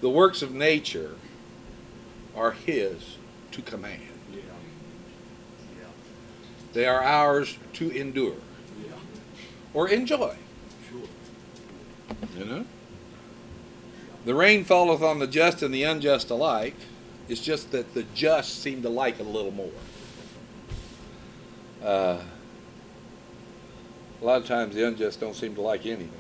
The works of nature are His to command. Yeah. Yeah. They are ours to endure Yeah. or enjoy. Sure. You know? The rain falleth on the just and the unjust alike. It's just that the just seem to like it a little more. A lot of times the unjust don't seem to like anything.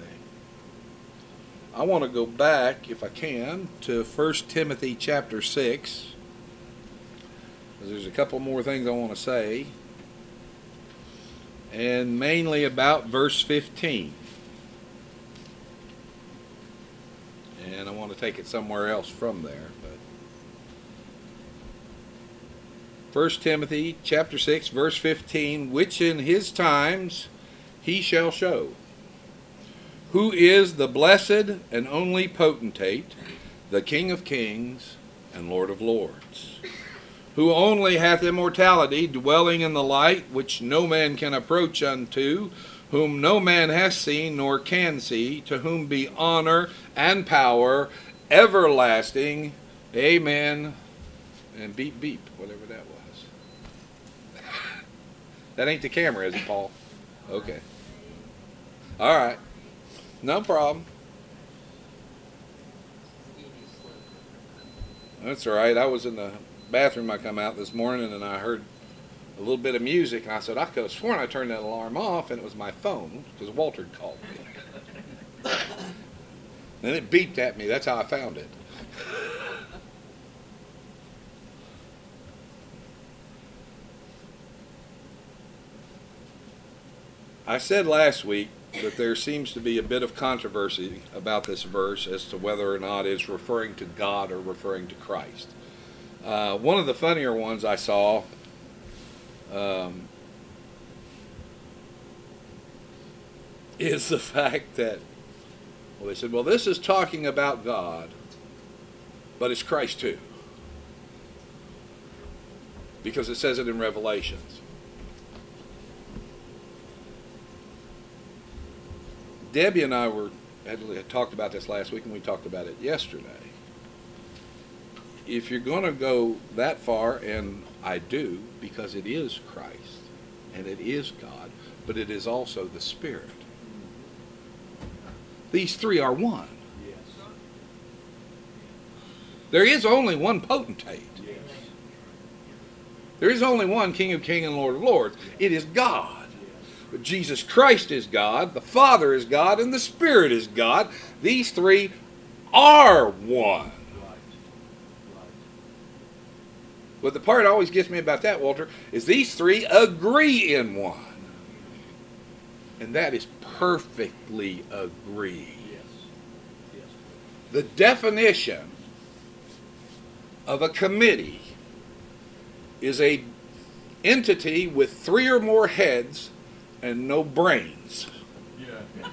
I want to go back, if I can, to 1 Timothy chapter 6. There's a couple more things I want to say. And mainly about verse 15. And I want to take it somewhere else from there. But 1 Timothy chapter 6, verse 15, which in his times he shall show, who is the blessed and only potentate, the King of kings and Lord of lords, who only hath immortality, dwelling in the light, which no man can approach unto, whom no man hath seen nor can see, to whom be honor and power everlasting. Amen. And beep beep, whatever that was. That ain't the camera, is it, Paul? Okay. All right. No problem. That's all right. I was in the bathroom. I come out this morning and I heard a little bit of music, and I said, I could have sworn I turned that alarm off, and it was my phone because Walter had called me. Then it beeped at me. That's how I found it. I said last week that there seems to be a bit of controversy about this verse as to whether or not it's referring to God or referring to Christ. One of the funnier ones I saw is the fact that, well, they said, well, this is talking about God, but it's Christ too, because it says it in Revelations. Debbie and I had talked about this last week, and we talked about it yesterday. If you're going to go that far, and I do, because it is Christ, and it is God, but it is also the Spirit. These three are one. Yes. There is only one potentate. Yes. There is only one King of kings and Lord of lords. It is God. Yes. But Jesus Christ is God, the Father is God, and the Spirit is God. These three are one. Right. Right. But the part that always gets me about that, Walter, is these three agree in one. And that is perfectly agree. Yes. Yes. The definition of a committee is a entity with three or more heads and no brains. Yeah.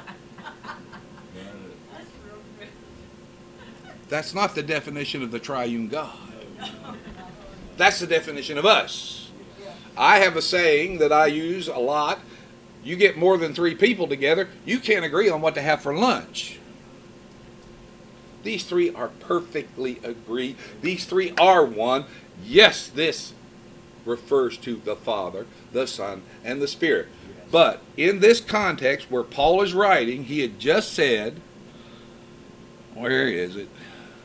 That's not the definition of the triune God. That's the definition of us. I have a saying that I use a lot. You get more than three people together, you can't agree on what to have for lunch. These three are perfectly agreed. These three are one. Yes, this refers to the Father, the Son, and the Spirit. But in this context where Paul is writing, he had just said, where is it?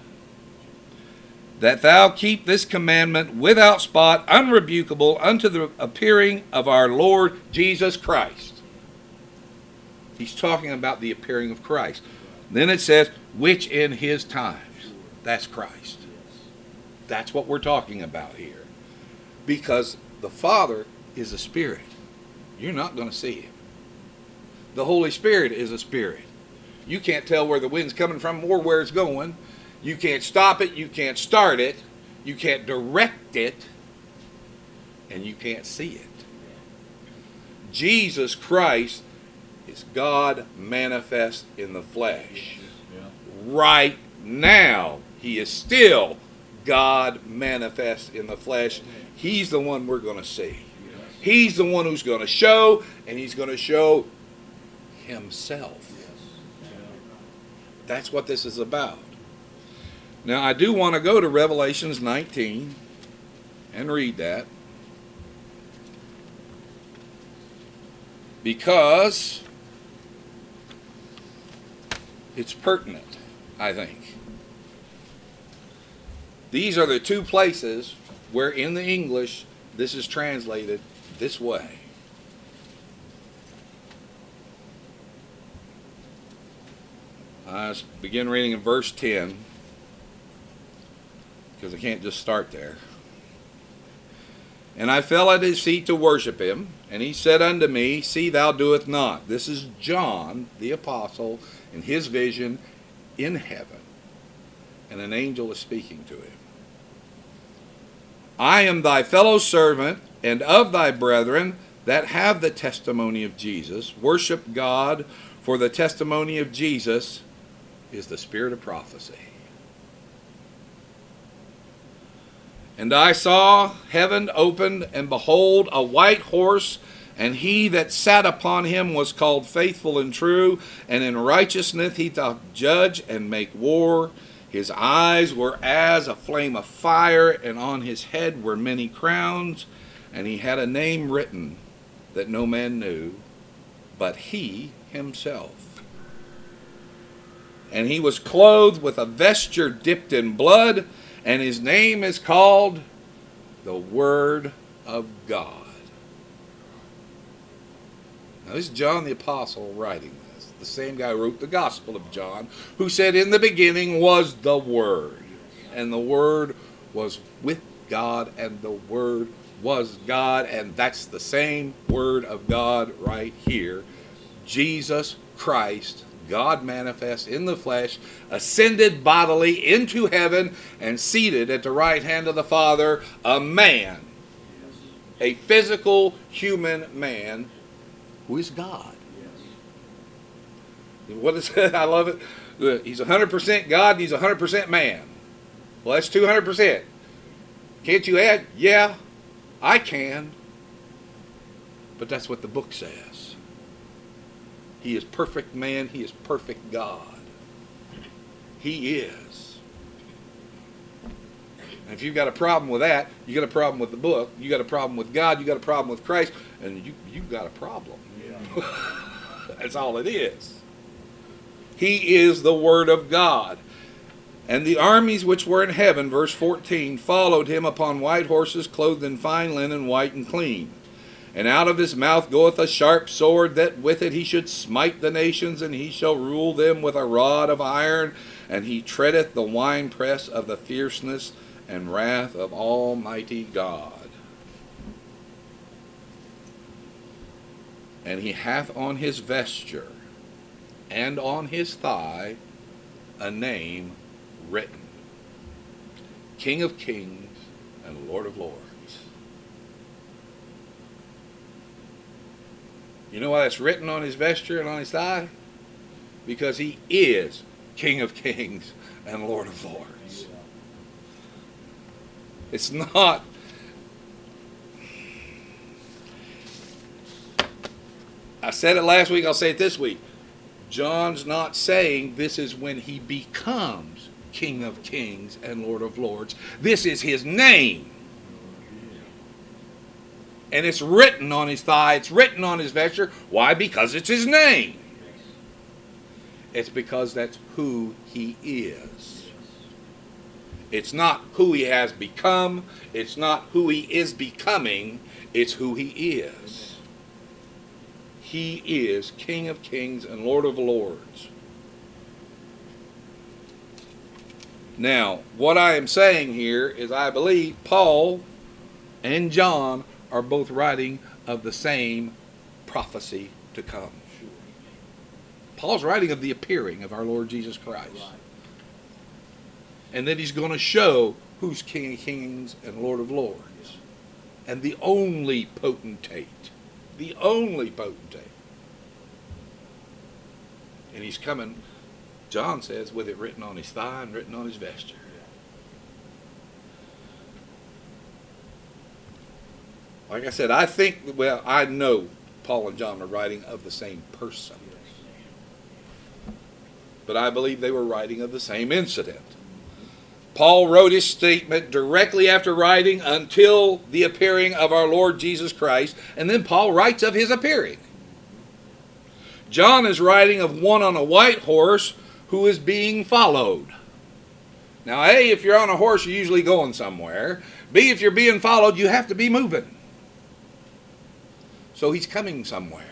That thou keep this commandment without spot, unrebukable, unto the appearing of our Lord Jesus Christ. He's talking about the appearing of Christ. Then it says, which in his times. That's Christ. That's what we're talking about here. Because the Father is a spirit. You're not going to see him. The Holy Spirit is a spirit. You can't tell where the wind's coming from or where it's going. You can't stop it. You can't start it. You can't direct it. And you can't see it. Jesus Christ is God manifest in the flesh. Right now, he is still God manifest in the flesh. He's the one we're going to see. He's the one who's going to show, and he's going to show himself. That's what this is about. Now, I do want to go to Revelations 19 and read that, because it's pertinent, I think. These are the two places where in the English this is translated this way. I begin reading in verse 10, because I can't just start there. And I fell at his feet to worship him, and he said unto me, See thou doeth not. This is John the apostle in his vision in heaven, and an angel is speaking to him. I am thy fellow servant and of thy brethren that have the testimony of Jesus. Worship God, for the testimony of Jesus is the spirit of prophecy. And I saw heaven opened, and behold, a white horse, and he that sat upon him was called Faithful and True, and in righteousness he doth judge and make war. His eyes were as a flame of fire, and on his head were many crowns, and he had a name written that no man knew, but he himself. And he was clothed with a vesture dipped in blood, and his name is called the Word of God. Now this is John the Apostle writing this. The same guy who wrote the Gospel of John, who said in the beginning was the Word. And the Word was with God, and the Word was God. And that's the same Word of God right here. Jesus Christ, God manifest in the flesh, ascended bodily into heaven, and seated at the right hand of the Father, a man, a physical human man, who is God. What is it? I love it. He's 100% God, and he's 100% man. Well, that's 200%. Can't you add? Yeah, I can. But that's what the book says. He is perfect man. He is perfect God. He is. And if you've got a problem with that, you got a problem with the book, you got a problem with God, you got a problem with Christ, and you've got a problem. Yeah. That's all it is. He is the Word of God. And the armies which were in heaven, verse 14, followed him upon white horses, clothed in fine linen, white and clean. And out of his mouth goeth a sharp sword, that with it he should smite the nations, and he shall rule them with a rod of iron, and he treadeth the winepress of the fierceness and wrath of Almighty God. And he hath on his vesture and on his thigh a name written, King of Kings and Lord of Lords. You know why that's written on his vesture and on his thigh? Because he is King of Kings and Lord of Lords. It's not... I said it last week, I'll say it this week. John's not saying this is when he becomes King of Kings and Lord of Lords. This is his name. And it's written on his thigh. It's written on his vesture. Why? Because it's his name. It's because that's who he is. It's not who he has become. It's not who he is becoming. It's who he is. He is King of Kings and Lord of Lords. Now, what I am saying here is I believe Paul and John are both writing of the same prophecy to come. Paul's writing of the appearing of our Lord Jesus Christ. And that he's going to show who's King of Kings and Lord of Lords. And the only potentate. The only potentate. And he's coming, John says, with it written on his thigh and written on his vesture. Like I said, I think, well, I know Paul and John are writing of the same person. But I believe they were writing of the same incident. Paul wrote his statement directly after writing until the appearing of our Lord Jesus Christ, and then Paul writes of his appearing. John is writing of one on a white horse who is being followed. Now, A, if you're on a horse, you're usually going somewhere. B, if you're being followed, you have to be moving. So he's coming somewhere.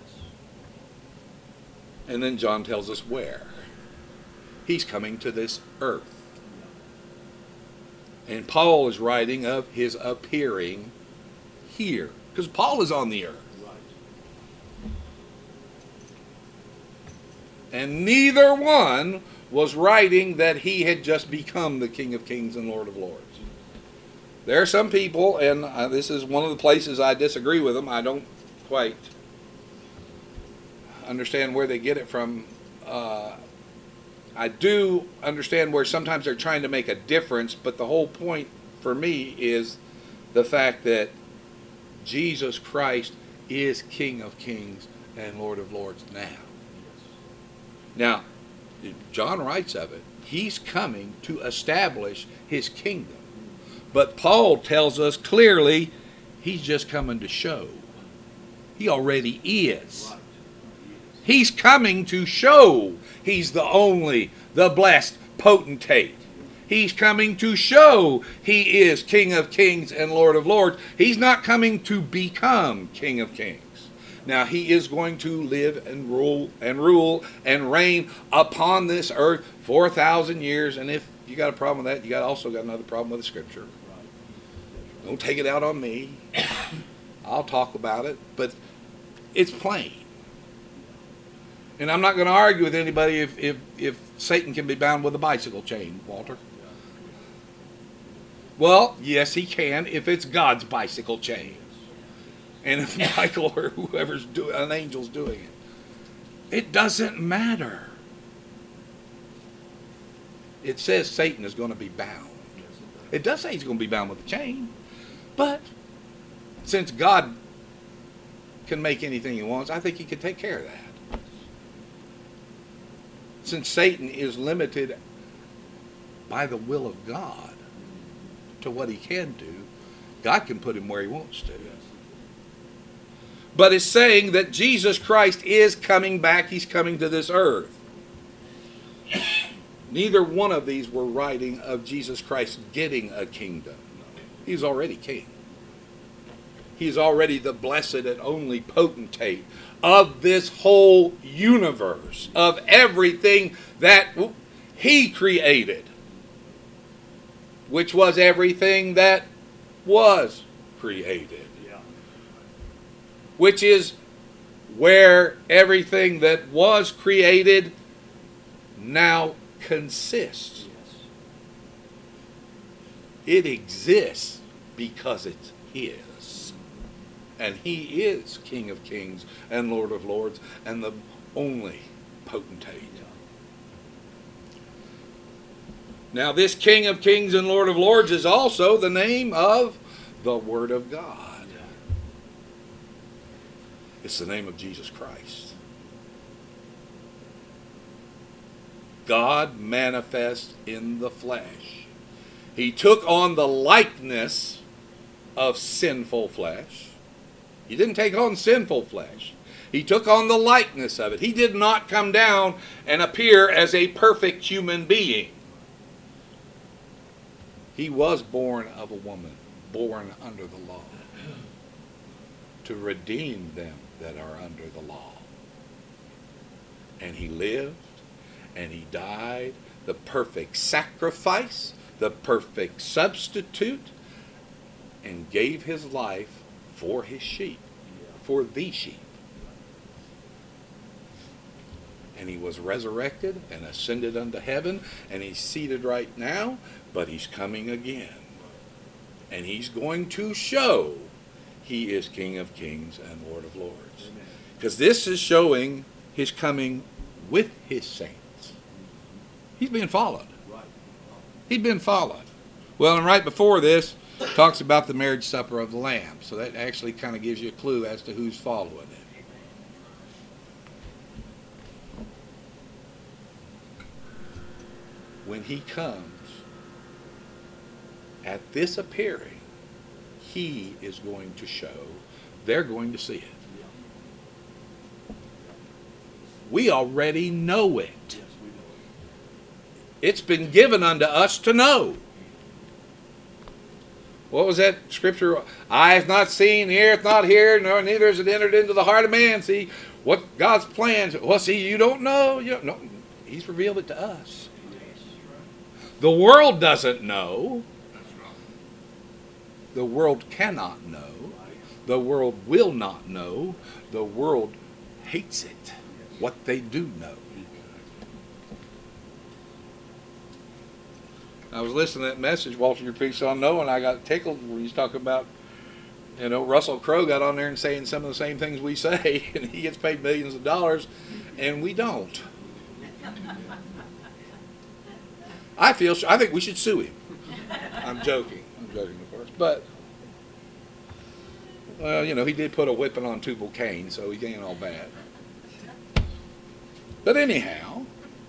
And then John tells us where. He's coming to this earth. And Paul is writing of his appearing here. Because Paul is on the earth. And neither one was writing that he had just become the King of Kings and Lord of Lords. There are some people, and this is one of the places I disagree with them. I don't quite understand where they get it from. I do understand where sometimes they're trying to make a difference, but the whole point for me is the fact that Jesus Christ is King of Kings and Lord of Lords now. Now, John writes of it. He's coming to establish his kingdom. But Paul tells us clearly he's just coming to show. He already is. He's coming to show he's the only, the blessed potentate. He's coming to show he is King of Kings and Lord of Lords. He's not coming to become King of Kings. Now, he is going to live and rule and reign upon this earth for 1,000 years. And if you got a problem with that, you also got another problem with the Scripture. Don't take it out on me. I'll talk about it, but it's plain. And I'm not going to argue with anybody if Satan can be bound with a bicycle chain, Walter. Well, yes, he can if it's God's bicycle chain. And if Michael or whoever's doing, an angel's doing it. It doesn't matter. It says Satan is going to be bound. It does say he's going to be bound with a chain. But since God can make anything he wants, I think he can take care of that. Since Satan is limited by the will of God to what he can do, God can put him where he wants to. But it's saying that Jesus Christ is coming back. He's coming to this earth. Neither one of these were writing of Jesus Christ getting a kingdom. He's already king. He's already the blessed and only potentate of this whole universe, of everything that he created, which was everything that was created. Which is where everything that was created now consists. It exists because it's his. And he is King of Kings and Lord of Lords and the only potentate. Now, this King of Kings and Lord of Lords is also the name of the Word of God. It's the name of Jesus Christ. God manifest in the flesh. He took on the likeness of sinful flesh. He didn't take on sinful flesh. He took on the likeness of it. He did not come down and appear as a perfect human being. He was born of a woman, born under the law, to redeem them that are under the law. And he lived and he died, the perfect sacrifice, the perfect substitute, and gave his life for his sheep, for the sheep. And he was resurrected and ascended unto heaven, and he's seated right now, but he's coming again. And he's going to show he is King of Kings and Lord of Lords. Because this is showing his coming with his saints. He's being followed. He's been followed. Well, and right before this, talks about the marriage supper of the Lamb. So that actually kind of gives you a clue as to who's following it. When he comes, at this appearing, he is going to show. They're going to see it. We already know it. Yes, we know It's been given unto us to know. What was that scripture? Eye hath not seen, ear hath not heard, nor neither has it entered into the heart of man. See, what God's plans. Well, see, you don't know. You don't know. He's revealed it to us. The world doesn't know. The world cannot know. The world will not know. The world hates it. What they do know. I was listening to that message Walter preached on Noah, and I got tickled when he's talking about, Russell Crowe got on there and saying some of the same things we say, and he gets paid millions of dollars, and we don't. I think we should sue him. I'm joking, of course, but well, he did put a whipping on Tubal Cain, so he ain't all bad. But anyhow,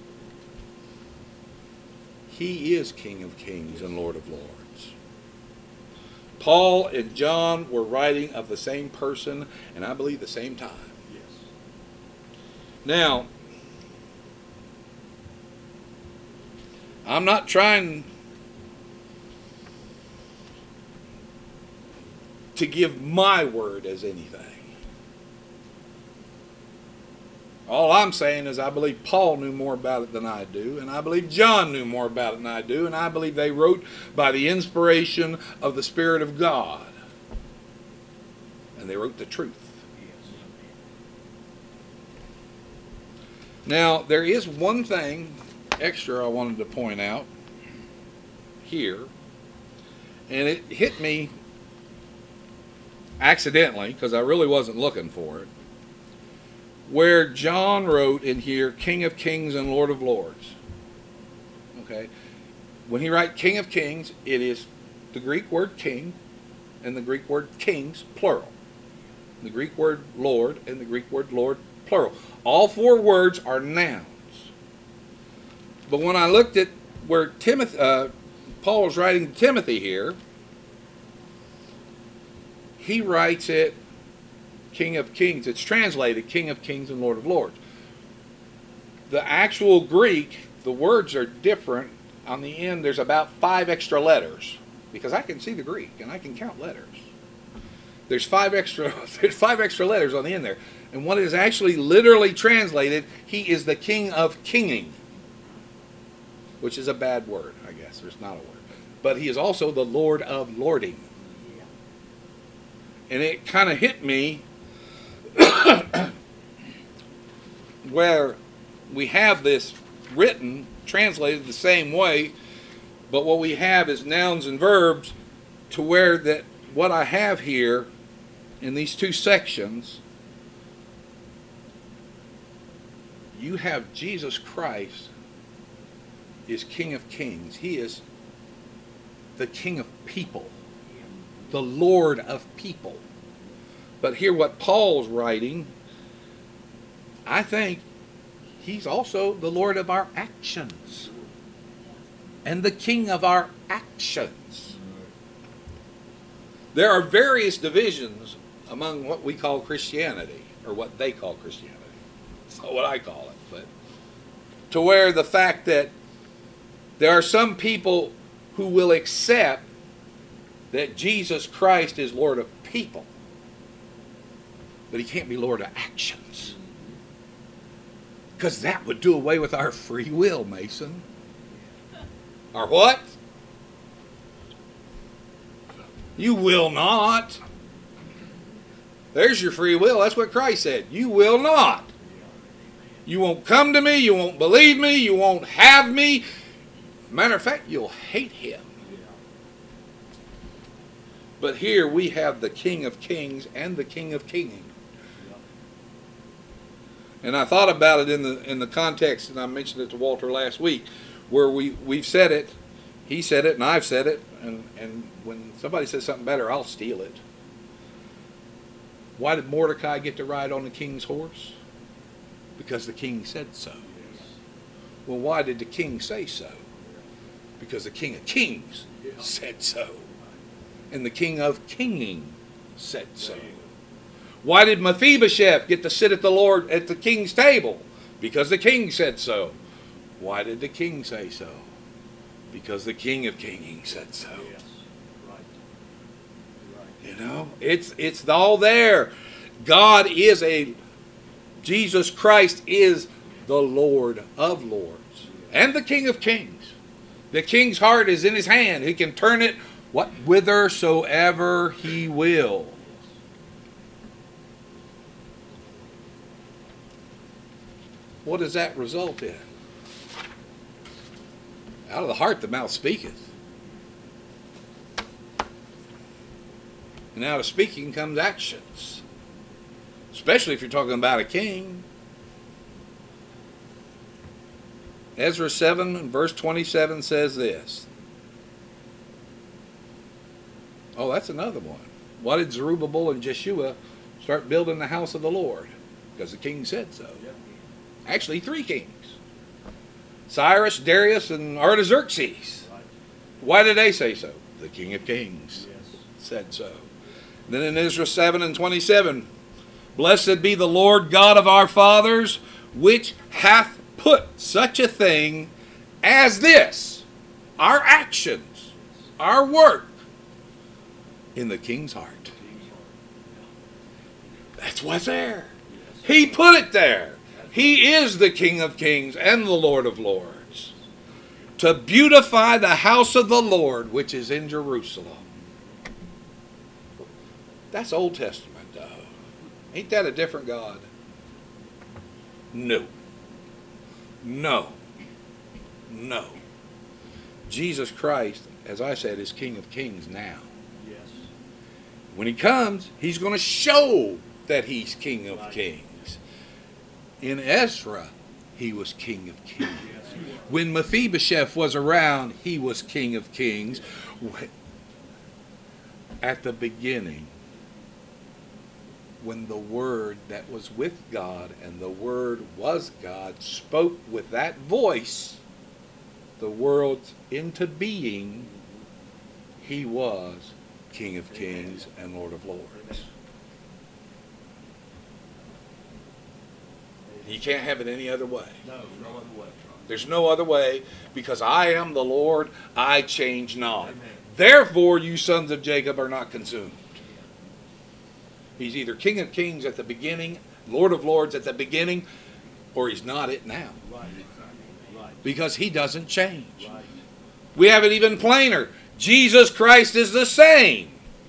he is King of Kings and Lord of Lords. Paul and John were writing of the same person, and I believe the same time. Yes. Now, I'm not trying to give my word as anything. All I'm saying is I believe Paul knew more about it than I do, and I believe John knew more about it than I do, and I believe they wrote by the inspiration of the Spirit of God. And they wrote the truth. Yes. Now, there is one thing extra I wanted to point out here, and it hit me accidentally because I really wasn't looking for it, where John wrote in here, King of Kings and Lord of Lords. Okay? When he writes King of Kings, it is the Greek word king and the Greek word kings, plural. The Greek word Lord and the Greek word Lord, plural. All four words are nouns. But when I looked at where Paul was writing to Timothy here, he writes it King of Kings. It's translated King of Kings and Lord of Lords. The actual Greek, the words are different. On the end, there's about 5 extra letters, because I can see the Greek and I can count letters. There's 5 extra letters on the end there. And what is actually literally translated, he is the King of Kinging, which is a bad word, I guess. There's not a word. But he is also the Lord of Lording. And it kind of hit me where we have this written, translated the same way, but what we have is nouns and verbs, to where that what I have here in these 2 sections, you have Jesus Christ is King of Kings. He is the King of people, the Lord of people. But here what Paul's writing, I think he's also the Lord of our actions and the King of our actions. There are various divisions among what we call Christianity, or what they call Christianity. It's not what I call it, but to where the fact that there are some people who will accept that Jesus Christ is Lord of people, but he can't be Lord of actions. Because that would do away with our free will, Mason. Our what? You will not. There's your free will. That's what Christ said. You will not. You won't come to me. You won't believe me. You won't have me. Matter of fact, you'll hate him. But here we have the King of Kings and the King of Kinging. And I thought about it in the context, and I mentioned it to Walter last week, where we've said it, he said it, and I've said it, and when somebody says something better, I'll steal it. Why did Mordecai get to ride on the king's horse? Because the king said so. Well, why did the king say so? Because the King of Kings Yeah. said so. And the King of Kinging said so. There you go. Why did Mephibosheth get to sit at the king's table? Because the king said so. Why did the king say so? Because the King of Kinging said so. Yes. Right. Right. You know, it's all there. Jesus Christ is the Lord of Lords and the King of Kings. The king's heart is in his hand. He can turn it whithersoever he will. What does that result in? Out of the heart the mouth speaketh. And out of speaking comes actions. Especially if you're talking about a king. Ezra 7 and verse 27 says this. Oh, that's another one. Why did Zerubbabel and Jeshua start building the house of the Lord? Because the king said so. Yep. Actually, 3 kings. Cyrus, Darius, and Artaxerxes. Right. Why did they say so? The King of Kings Yes. said so. Then in Ezra 7 and 27, blessed be the Lord God of our fathers, which hath put such a thing as this, our actions, our work, in the king's heart. King's heart. That's what's there. Yes. He put it there. He is the King of Kings and the Lord of Lords. To beautify the house of the Lord, which is in Jerusalem. That's Old Testament, though. Ain't that a different God? No. No. No. Jesus Christ, as I said, is King of Kings now. Yes. When he comes, he's going to show that he's King of Right. Kings. In Ezra, he was King of Kings. Yes, he was. When Mephibosheth was around, he was King of Kings. At the beginning, when the Word that was with God and the Word was God spoke with that voice, the world into being, he was King of Kings and Lord of Lords. You can't have it any other way. No, no other way. There's no other way, because I am the Lord, I change not. Amen. Therefore, you sons of Jacob are not consumed. He's either King of Kings at the beginning, Lord of Lords at the beginning, or he's not it now. Right. Right. Because he doesn't change. Right. We have it even plainer. Jesus Christ is the same.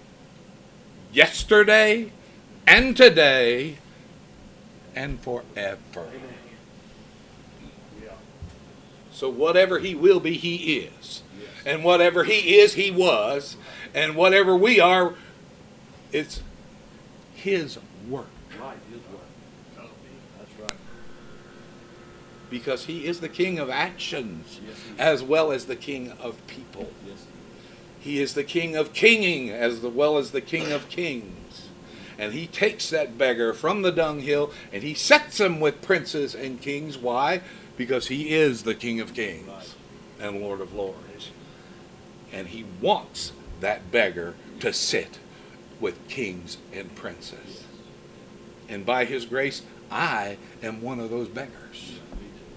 Yesterday and today and forever. Amen. Yeah. So whatever he will be, he is. Yes. And whatever he is, he was. And whatever we are, it's his work. Right. His word. That's right. Because he is the king of actions Yes, he is. as well as the king of people. Yes. He is the king of kinging as well as the king of kings. And he takes that beggar from the dunghill and he sets him with princes and kings. Why? Because he is the King of Kings Right. and Lord of Lords. And he wants that beggar to sit with kings and princes. And by his grace, I am one of those beggars. Yeah, me too.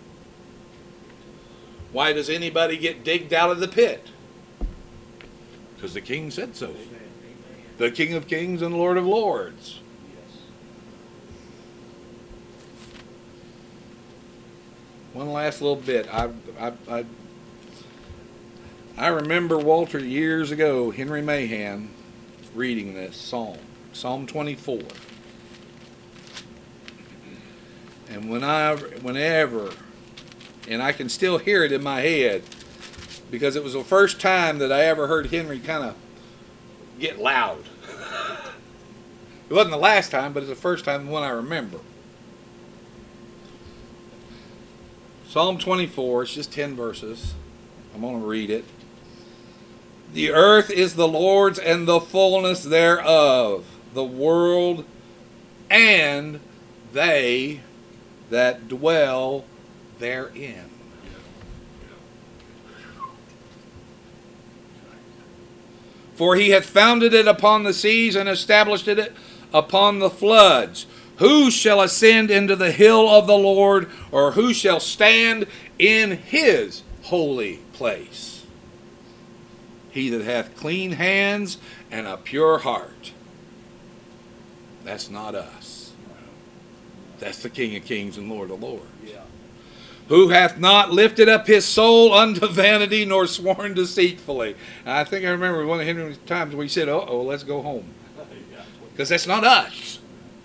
Why does anybody get digged out of the pit? Because the king said so. Amen. The King of Kings and Lord of Lords. Yes. One last little bit. I remember, Walter, years ago, Henry Mahan reading this psalm, Psalm 24. And whenever, and I can still hear it in my head, because it was the first time that I ever heard Henry kind of get loud. It wasn't the last time, but it's the first time, the one I remember. Psalm 24, it's just 10 verses. I'm going to read it. The earth is the Lord's and the fullness thereof, the world and they that dwell therein. For he hath founded it upon the seas and established it upon the floods. Who shall ascend into the hill of the Lord, or who shall stand in his holy place? He that hath clean hands and a pure heart. That's not us. That's the King of Kings and Lord of Lords. Yeah. Who hath not lifted up his soul unto vanity, nor sworn deceitfully. And I think I remember one of Henry's times where he said, uh-oh, let's go home. Because that's not us.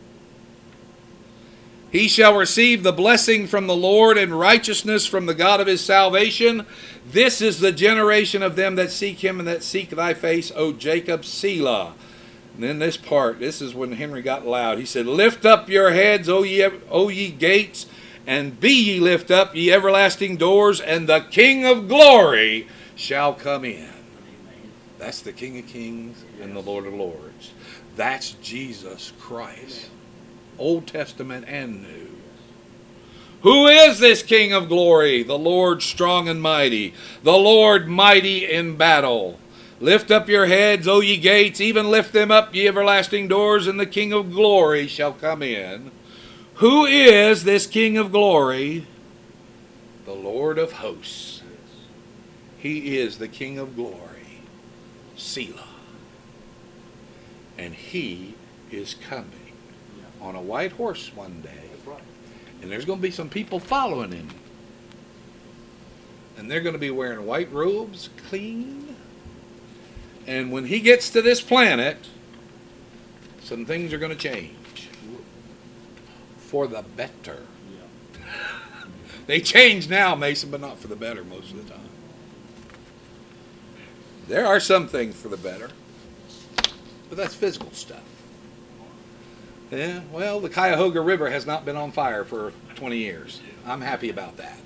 He shall receive the blessing from the Lord and righteousness from the God of his salvation. This is the generation of them that seek him and that seek thy face, O Jacob, Selah. And then this part, this is when Henry got loud. He said, lift up your heads, O ye gates, and be ye lift up, ye everlasting doors, and the King of glory shall come in. That's the King of Kings and the Lord of Lords. That's Jesus Christ. Old Testament and New. Who is this King of glory? The Lord strong and mighty, the Lord mighty in battle. Lift up your heads, O ye gates, even lift them up, ye everlasting doors, and the King of glory shall come in. Who is this King of glory? The Lord of hosts. He is the King of glory. Selah. And he is coming on a white horse one day. That's right. And there's going to be some people following him. And they're going to be wearing white robes, clean. And when he gets to this planet, some things are going to change. For the better. Yeah. They change now, Mason, but not for the better most of the time. There are some things for the better. But that's physical stuff. Yeah, well, the Cuyahoga River has not been on fire for 20 years. I'm happy about that.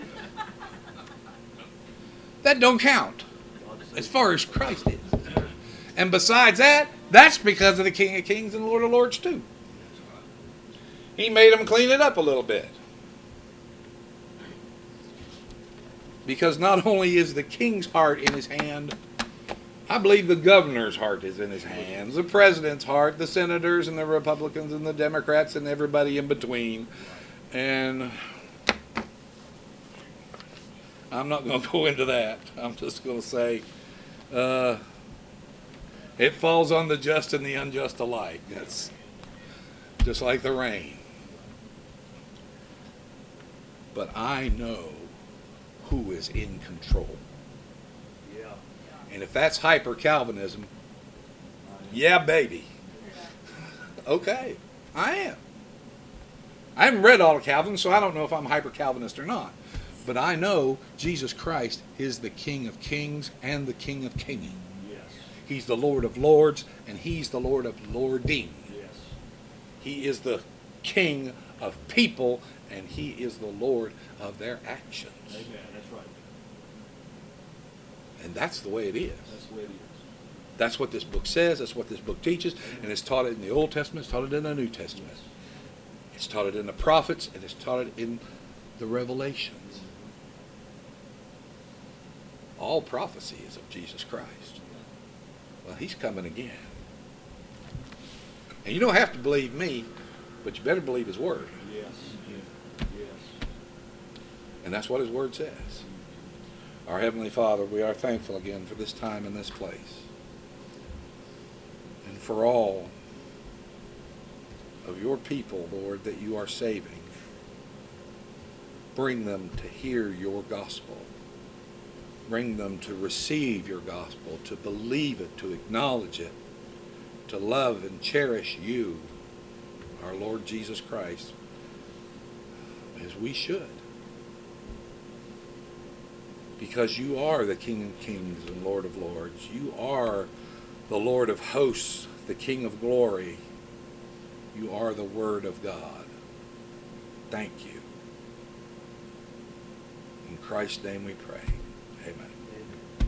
That don't count as far as Christ is. And besides that, that's because of the King of Kings and Lord of Lords too. He made them clean it up a little bit. Because not only is the king's heart in his hand, I believe the governor's heart is in his hands, the president's heart, the senators and the Republicans and the Democrats and everybody in between. And I'm not going to go into that. I'm just going to say it falls on the just and the unjust alike. That's just like the rain. But I know who is in control. Yeah. And if that's hyper-Calvinism, yeah, baby. Okay, I am. I haven't read all of Calvin, so I don't know if I'm hyper-Calvinist or not. But I know Jesus Christ is the King of Kings and the King of Kinging. Yes. He's the Lord of Lords, and he's the Lord of Lording. Yes. He is the King of people, and he is the Lord of their actions. Amen. That's right. And that's the way it is. That's the way it is. That's what this book says. That's what this book teaches. And it's taught it in the Old Testament. It's taught it in the New Testament. It's taught it in the prophets. And it's taught it in the Revelations. All prophecy is of Jesus Christ. Well, he's coming again. And you don't have to believe me, but you better believe his word. Yes. Yes. And that's what his word says. Our Heavenly Father, we are thankful again for this time and this place. And for all of your people, Lord, that you are saving. Bring them to hear your gospel. Bring them to receive your gospel, to believe it, to acknowledge it, to love and cherish you, our Lord Jesus Christ, as we should. Because you are the King of Kings and Lord of Lords. You are the Lord of hosts, the King of glory. You are the Word of God. Thank you. In Christ's name we pray. Amen.